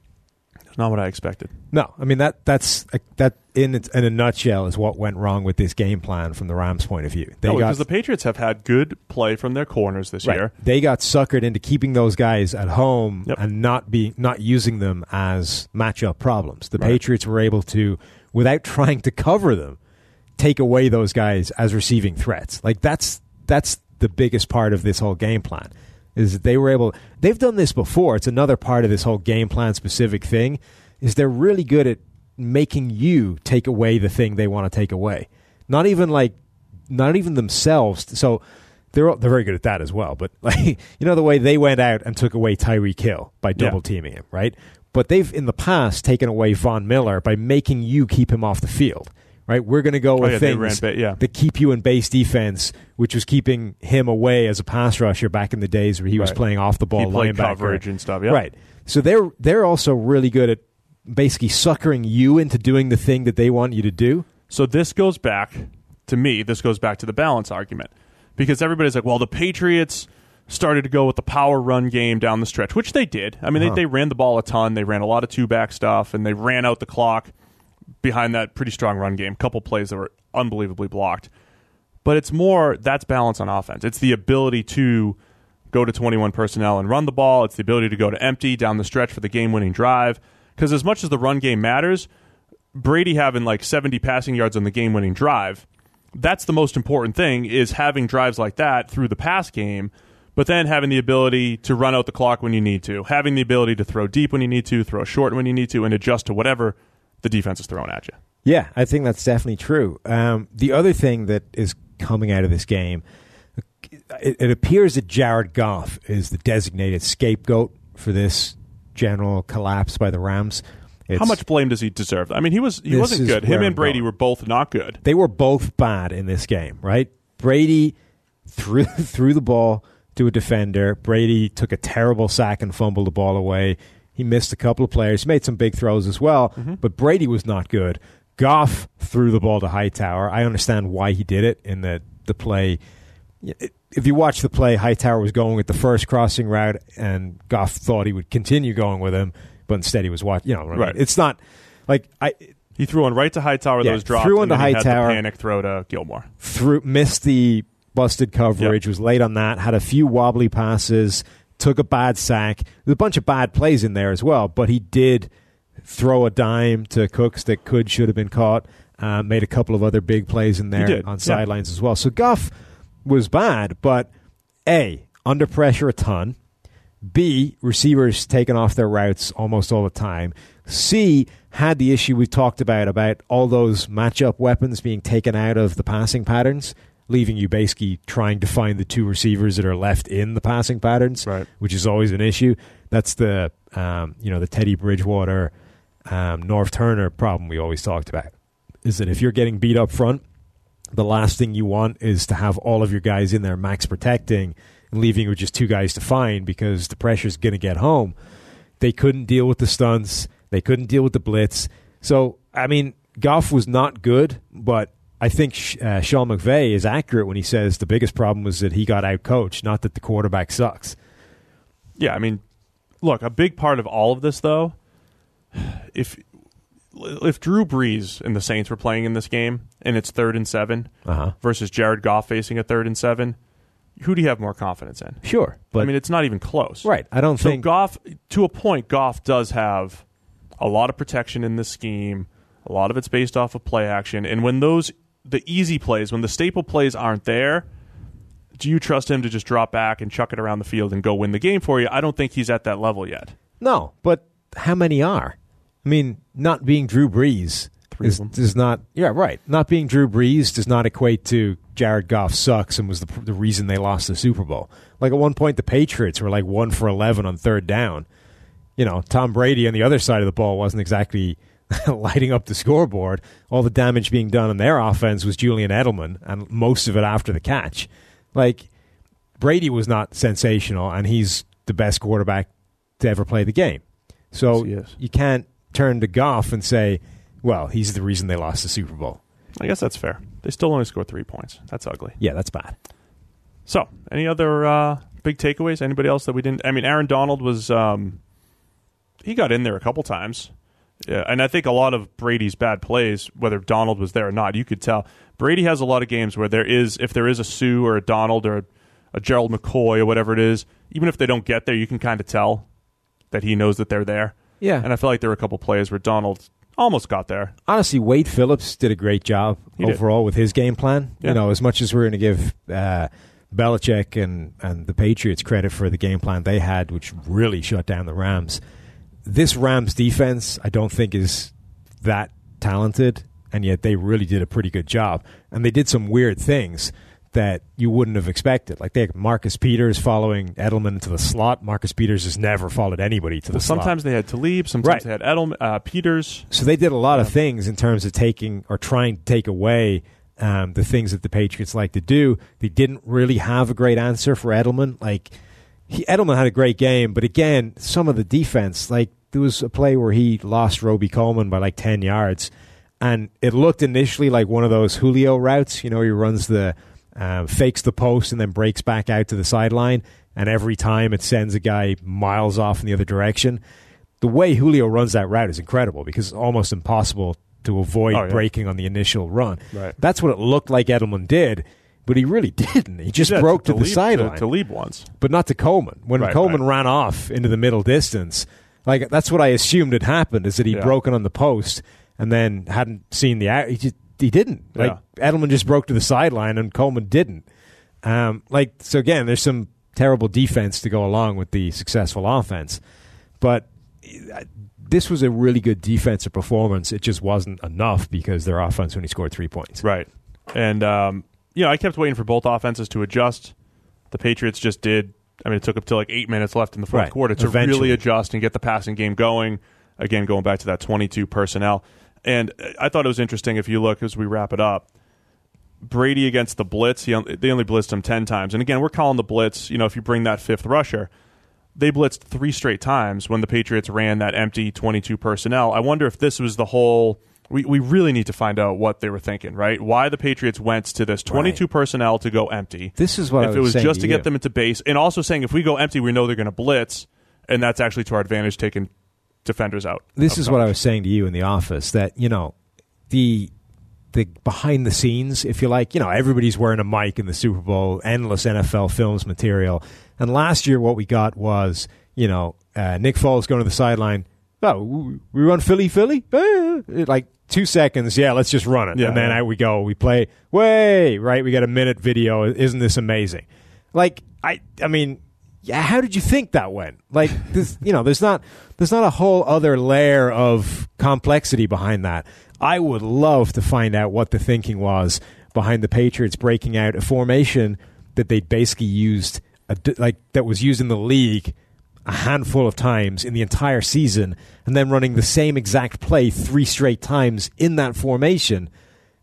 Not what I expected. No, I mean that that's that in its, in a nutshell is what went wrong with this game plan from the Rams' point of view. They no, got, because the Patriots have had good play from their corners this right. year. They got suckered into keeping those guys at home yep. and not being not using them as matchup problems. The right. Patriots were able to, without trying to cover them, take away those guys as receiving threats. Like that's that's the biggest part of this whole game plan. Is that they were able, they've done this before. It's another part of this whole game plan specific thing, is they're really good at making you take away the thing they want to take away. Not even like, not even themselves. So they're they're very good at that as well. But like, you know, the way they went out and took away Tyreek Hill by double yeah. teaming him, right? But they've in the past taken away Von Miller by making you keep him off the field. Right, we're going to go with oh, yeah, things ba- yeah. that keep you in base defense, which was keeping him away as a pass rusher back in the days where he was right. playing off the ball he played linebacker coverage and stuff. Yep. Right, so they're they're also really good at basically suckering you into doing the thing that they want you to do. So this goes back to me. This goes back to the balance argument, because everybody's like, well, the Patriots started to go with the power run game down the stretch, which they did. I mean, uh-huh. they, they ran the ball a ton. They ran a lot of two-back stuff, and they ran out the clock behind that pretty strong run game. Couple plays that were unbelievably blocked. But it's more, that's balance on offense. It's the ability to go to twenty-one personnel and run the ball. It's the ability to go to empty down the stretch for the game-winning drive. Because as much as the run game matters, Brady having like seventy passing yards on the game-winning drive, that's the most important thing, is having drives like that through the pass game, but then having the ability to run out the clock when you need to, having the ability to throw deep when you need to, throw short when you need to, and adjust to whatever the defense is throwing at you. Yeah, I think that's definitely true. Um, the other thing that is coming out of this game, it, it appears that Jared Goff is the designated scapegoat for this general collapse by the Rams. It's, How much blame does he deserve? I mean, he was he wasn't good. Him and Brady were both not good. They were both bad in this game, right? Brady threw threw the ball to a defender. Brady took a terrible sack and fumbled the ball away. He missed a couple of players. He made some big throws as well, mm-hmm. but Brady was not good. Goff threw the ball to Hightower. I understand why he did it in the, the play. If you watch the play, Hightower was going with the first crossing route, and Goff thought he would continue going with him, but instead he was watching. You know, right. It's not like I. He threw one right to Hightower yeah, that was dropped. Threw and into then he Hightower. Had the panic throw to Gilmore. Threw missed the busted coverage. Yep. Was late on that. Had a few wobbly passes. Took a bad sack. There's a bunch of bad plays in there as well, but he did throw a dime to Cooks that could, should have been caught. Uh, made a couple of other big plays in there on sidelines yeah. as well. So Goff was bad, but A, under pressure a ton. B, receivers taking off their routes almost all the time. C, had the issue we talked about, about all those matchup weapons being taken out of the passing patterns, leaving you basically trying to find the two receivers that are left in the passing patterns, right. which is always an issue. That's the um, you know the Teddy Bridgewater, um, North Turner problem we always talked about, is that if you're getting beat up front the last thing you want is to have all of your guys in there max protecting and leaving you with just two guys to find because the pressure's going to get home. They couldn't deal with the stunts. They couldn't deal with the blitz. So, I mean, Goff was not good, but I think uh, Sean McVay is accurate when he says the biggest problem was that he got out-coached, not that the quarterback sucks. Yeah, I mean, look, a big part of all of this, though, if if Drew Brees and the Saints were playing in this game and it's third and seven uh-huh. versus Jared Goff facing a third and seven, who do you have more confidence in? Sure. But I mean, it's not even close. Right. I don't so think... Goff, to a point, Goff does have a lot of protection in this scheme. A lot of it's based off of play action. And when those, the easy plays, when the staple plays aren't there, do you trust him to just drop back and chuck it around the field and go win the game for you? I don't think he's at that level yet. No, but how many are? I mean, not being Drew Brees is, does not... Yeah, right. Not being Drew Brees does not equate to Jared Goff sucks and was the, the reason they lost the Super Bowl. Like, at one point, the Patriots were like one for eleven on third down. You know, Tom Brady on the other side of the ball wasn't exactly lighting up the scoreboard. All the damage being done on their offense was Julian Edelman, and most of it after the catch. Like, Brady was not sensational, and he's the best quarterback to ever play the game. So yes, you can't turn to Goff and say, well, he's the reason they lost the Super Bowl. I guess that's fair. They still only scored three points. That's ugly. Yeah, that's bad. So, any other uh, big takeaways? Anybody else that we didn't... I mean, Aaron Donald was... Um, he got in there a couple times. Yeah, and I think a lot of Brady's bad plays, whether Donald was there or not, you could tell. Brady has a lot of games where there is, if there is a Sue or a Donald or a, a Gerald McCoy or whatever it is, even if they don't get there, you can kind of tell that he knows that they're there. Yeah. And I feel like there were a couple plays where Donald almost got there. Honestly, Wade Phillips did a great job He overall did. with his game plan. Yeah. You know, as much as we're going to give uh, Belichick and, and the Patriots credit for the game plan they had, which really shut down the Rams, this Rams defense I don't think is that talented, and yet they really did a pretty good job. And they did some weird things that you wouldn't have expected. Like they had Marcus Peters following Edelman into the slot. Marcus Peters has never followed anybody to the well, slot. Sometimes they had Talib, sometimes Right. they had Edelman, uh, Peters. So they did a lot Yeah. of things in terms of taking or trying to take away um, the things that the Patriots like to do. They didn't really have a great answer for Edelman. Like he, Edelman had a great game, but again, some of the defense, like there was a play where he lost Roby Coleman by like ten yards, and it looked initially like one of those Julio routes. You know, he runs the um, fakes the post and then breaks back out to the sideline, and every time it sends a guy miles off in the other direction. The way Julio runs that route is incredible because it's almost impossible to avoid oh, yeah. breaking on the initial run. Right. That's what it looked like Edelman did, but he really didn't. He just Yeah, broke to, to the leap, sideline. To, to leap once. But not to Coleman. When Right, Coleman right. ran off into the middle distance, like that's what I assumed had happened, is that he'd Yeah. broken on the post and then hadn't seen the out. He, just, he didn't. Like Edelman just broke to the sideline and Coleman didn't. Um, like so again, there's some terrible defense to go along with the successful offense, but uh, this was a really good defensive performance. It just wasn't enough because their offense only scored three points. Right. And, um, you know, I kept waiting for both offenses to adjust. The Patriots just did. I mean, it took up to like eight minutes left in the fourth Right. quarter to Eventually. really adjust and get the passing game going. Again, going back to that twenty-two personnel. And I thought it was interesting if you look as we wrap it up. Brady against the blitz, he, they only blitzed him ten times. And again, we're calling the blitz, you know, if you bring that fifth rusher, they blitzed three straight times when the Patriots ran that empty twenty-two personnel. I wonder if this was the whole... We, we really need to find out what they were thinking, right? Why the Patriots went to this twenty-two Right. personnel to go empty. This is what if I was it was saying just to to you. get them into base, and also saying if we go empty, we know they're going to blitz, and that's actually to our advantage, taking defenders out. This is what I coverage. was saying to you in the office, that, you know, the the behind the scenes, if you like, you know, everybody's wearing a mic in the Super Bowl, endless N F L films material. And last year what we got was, you know, uh, Nick Foles going to the sideline, oh, we run Philly, Philly? Eh. Like two seconds, yeah, let's just run it. Yeah, and then yeah. out we go. We play, way, right? We got a minute video. Isn't this amazing? Like, I I mean... Yeah, how did you think that went? Like, this, you know, there's not there's not a whole other layer of complexity behind that. I would love to find out what the thinking was behind the Patriots breaking out a formation that they basically used, a, like that was used in the league a handful of times in the entire season, and then running the same exact play three straight times in that formation,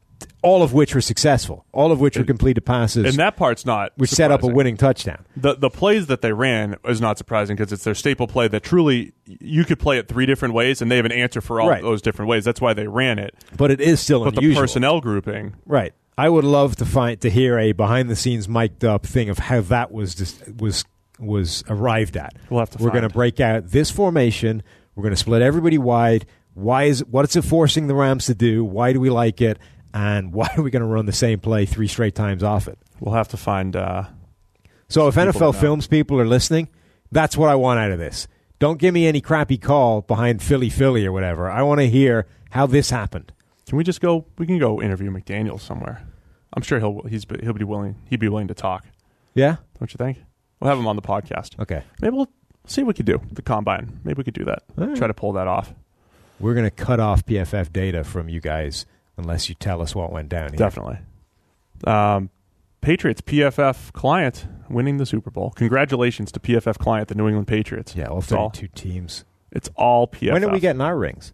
all of which were successful, all of which were completed passes, and that part's not which surprising. set up a winning touchdown. The the plays that they ran is not surprising because it's their staple play that truly you could play it three different ways, and they have an answer for all right. those different ways. That's why they ran it. But it is still but unusual. the personnel grouping, right? I would love to find to hear a behind the scenes mic'd up thing of how that was just, was was arrived at. We'll have to. We're going to break out this formation. We're going to split everybody wide. Why is what is it forcing the Rams to do? Why do we like it? And why are we going to run the same play three straight times off it? We'll have to find. Uh, so if N F L Films people are listening, that's what I want out of this. Don't give me any crappy call behind Philly Philly or whatever. I want to hear how this happened. Can we just go? We can go interview McDaniels somewhere. I'm sure he'll he's he'll be willing. He'd be willing to talk. Yeah, don't you think? We'll have him on the podcast. Okay. Maybe we'll see what we could do the combine. Maybe we could do that. Right. Try to pull that off. We're going to cut off P F F data from you guys. Unless you tell us what went down here. Definitely. Um, Patriots P F F client winning the Super Bowl. Congratulations to P F F client, the New England Patriots. Yeah, all thirty-two teams. It's all P F F. When are we getting our rings?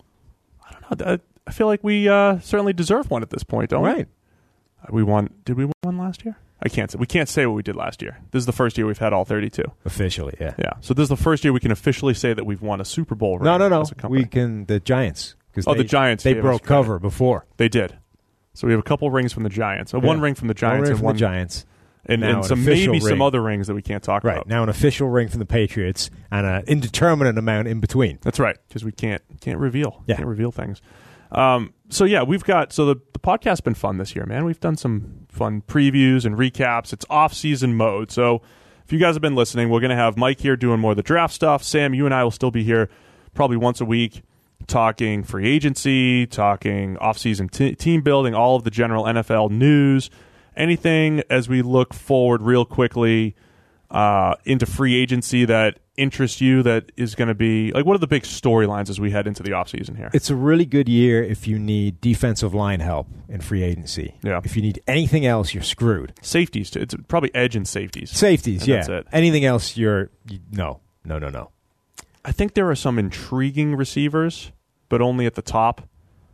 I don't know. I feel like we uh, certainly deserve one at this point, don't right. we? We won. Did we win one last year? I can't say. We can't say what we did last year. This is the first year we've had all thirty-two. Officially, yeah. Yeah. So this is the first year we can officially say that we've won a Super Bowl ring. No, no, no. We can, the Giants. Oh, they, the Giants. They broke cover before. They did. So we have a couple rings from the Giants. Uh, yeah. One ring from the Giants. One ring and from one, the Giants. And, and some maybe ring. some other rings that we can't talk right. about. Right. Now an official ring from the Patriots and an indeterminate amount in between. That's right. Because we can't can't reveal. Yeah. Can't reveal things. Um, so, yeah, we've got – so the, the podcast's been fun this year, man. We've done some fun previews and recaps. It's off-season mode. So if you guys have been listening, we're going to have Mike here doing more of the draft stuff. Sam, you and I will still be here probably once a week talking free agency, talking off-season t- team building, all of the general N F L news, anything as we look forward real quickly uh, into free agency that interests you, that is going to be like, what are the big storylines as we head into the offseason here? It's a really good year if you need defensive line help in free agency. Yeah. If you need anything else, you're screwed. Safeties, too. It's probably edge and safeties. Safeties, and yeah. That's it. Anything else, you're you, no, no, no, no. I think there are some intriguing receivers, but only at the top.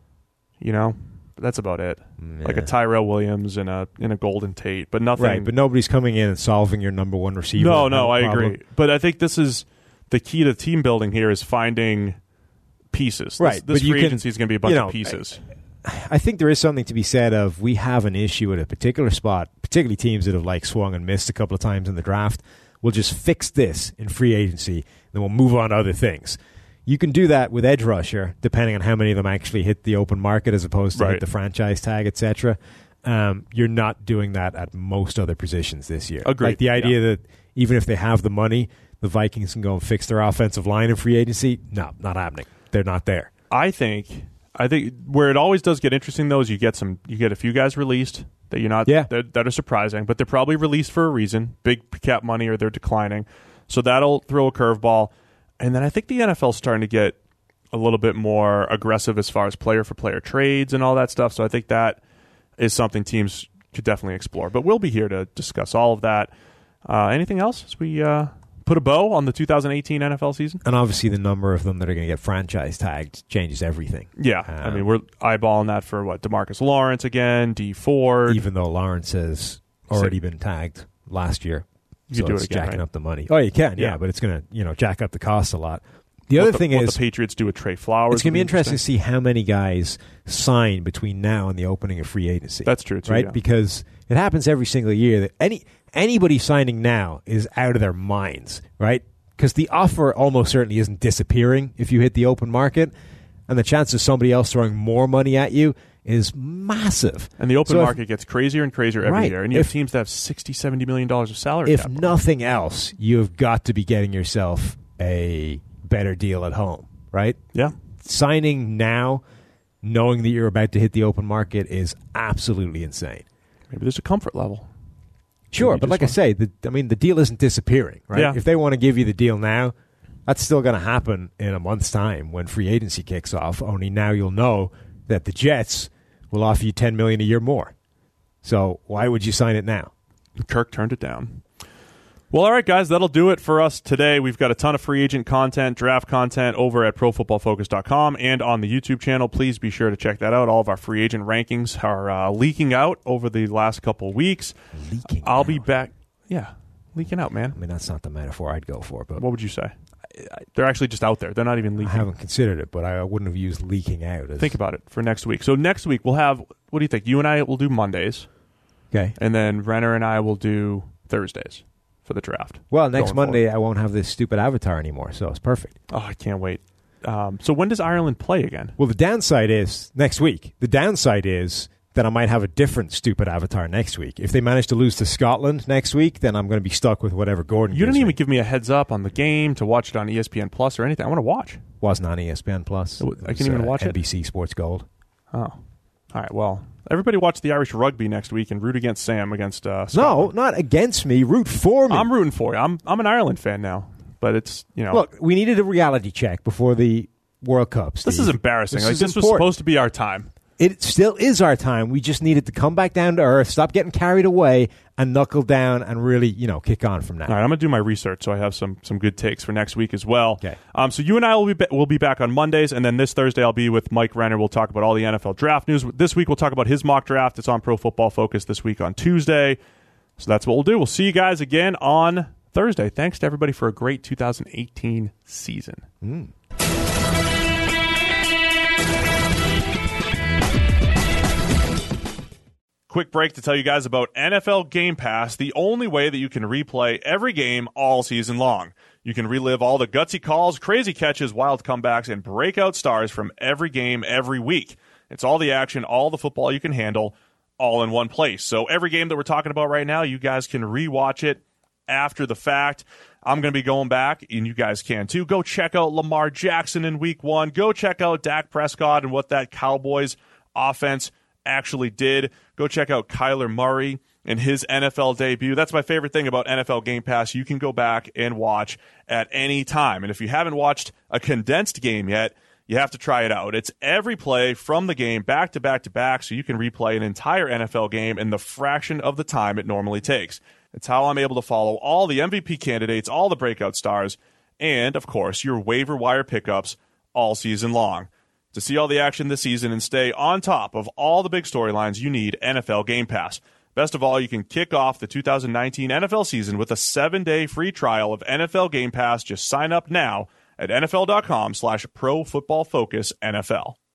You know, that's about it. Yeah. Like a Tyrell Williams and a and a Golden Tate, but nothing. Right, but nobody's coming in and solving your number one receiver. No, no, I problem. agree. But I think this is the key to team building here is finding pieces. Right, This, this but you free can, agency is going to be a bunch you know, of pieces. I, I think there is something to be said of we have an issue at a particular spot, particularly teams that have like swung and missed a couple of times in the draft. We'll just fix this in free agency, then we'll move on to other things. You can do that with edge rusher, depending on how many of them actually hit the open market as opposed to right. hit the franchise tag, et cetera. Um, you're not doing that at most other positions this year. Agreed. Like the idea yeah. that even if they have the money, the Vikings can go and fix their offensive line in free agency. No, not happening. They're not there. I think, I think where it always does get interesting though is you get some, you get a few guys released that you're not yeah. that, that are surprising, but they're probably released for a reason, big cap money, or they're declining. So that'll throw a curveball, and then I think the N F L's starting to get a little bit more aggressive as far as player for player trades and all that stuff. So I think that is something teams could definitely explore. But we'll be here to discuss all of that. Uh, anything else as we uh, put a bow on the two thousand eighteen N F L season? And obviously the number of them that are going to get franchise tagged changes everything. Yeah. Um, I mean, we're eyeballing that for, what, DeMarcus Lawrence again, D Ford. Even though Lawrence has already been tagged last year. You so can do it's it again, jacking right? up the money. Oh, you can, yeah, Yeah. but it's going to you know jack up the cost a lot. The what other the, thing what is the Patriots do with Trey Flowers. it's going to be interesting to see how many guys sign between now and the opening of free agency. That's true, too, right? yeah. Because it happens every single year that any anybody signing now is out of their minds, right? Because the offer almost certainly isn't disappearing if you hit the open market, and the chance of somebody else throwing more money at you is massive. And the open so market if, gets crazier and crazier every right, year. And you if, have teams that have sixty, seventy million dollars of salary If cap. nothing else, you've got to be getting yourself a better deal at home, right? Yeah. Signing now, knowing that you're about to hit the open market, is absolutely insane. Maybe there's a comfort level. Sure, Maybe but like want... I say, the, I mean, the deal isn't disappearing, right? Yeah. If they want to give you the deal now, that's still going to happen in a month's time when free agency kicks off. Only now you'll know that the Jets will offer you ten million dollars a year more. So why would you sign it now? Kirk turned it down. Well, all right, guys, that'll do it for us today. We've got a ton of free agent content, draft content over at pro football focus dot com and on the YouTube channel. Please be sure to check that out. All of our free agent rankings are uh, leaking out over the last couple of weeks. Leaking I'll out. be back. Yeah, leaking out, man. I mean, that's not the metaphor I'd go for, but What would you say? They're actually just out there. They're not even I leaking. haven't considered it, but I wouldn't have used leaking out. As, Think about it for next week. So next week we'll have, what do you think? You and I will do Mondays, Okay. and then Renner and I will do Thursdays for the draft. Well, next going Monday forward. I won't have this stupid avatar anymore, so it's perfect. Oh, I can't wait. Um, so when does Ireland play again? Well, the downside is next week. The downside is that I might have a different stupid avatar next week. If they manage to lose to Scotland next week, then I'm going to be stuck with whatever Gordon You gives didn't even me. give me a heads up on the game to watch it on E S P N Plus or anything. I want to watch. Wasn't on E S P N Plus. I It can't was, even uh, watch it? N B C Sports Gold. Oh. All right, well, everybody watch the Irish rugby next week and root against Sam against uh, No, Scotland. not against me. Root for me. I'm rooting for you. I'm I'm an Ireland fan now, but it's, you know. Look, we needed a reality check before the World Cup. This is Steve. embarrassing. This like is this was important. supposed to be our time. It still is our time. We just needed to come back down to earth, stop getting carried away, and knuckle down and really, you know, kick on from now. All right, I'm gonna do my research so I have some some good takes for next week as well. Okay. Um, so you and I will be ba- will be back on Mondays, and then this Thursday I'll be with Mike Renner. We'll talk about all the N F L draft news. This week we'll talk about his mock draft. It's on Pro Football Focus this week on Tuesday. So that's what we'll do. We'll see you guys again on Thursday. Thanks to everybody for a great two thousand eighteen season. Mm. Quick break to tell you guys about N F L Game Pass, the only way that you can replay every game all season long. You can relive all the gutsy calls, crazy catches, wild comebacks, and breakout stars from every game every week. It's all the action, all the football you can handle, all in one place. So every game that we're talking about right now, you guys can rewatch it after the fact. I'm going to be going back, and you guys can too. Go check out Lamar Jackson in week one. Go check out Dak Prescott and what that Cowboys offense actually did. Go check out Kyler Murray and his N F L debut. That's my favorite thing about N F L Game Pass. You can go back and watch at any time. And if you haven't watched a condensed game yet, you have to try it out. It's every play from the game back to back to back, so you can replay an entire N F L game in the fraction of the time it normally takes. It's how I'm able to follow all the M V P candidates, all the breakout stars, and, of course, your waiver wire pickups all season long. To see all the action this season and stay on top of all the big storylines, you need N F L Game Pass. Best of all, you can kick off the two thousand nineteen N F L season with a seven-day free trial of N F L Game Pass. Just sign up now at N F L dot com slash Pro Football Focus N F L.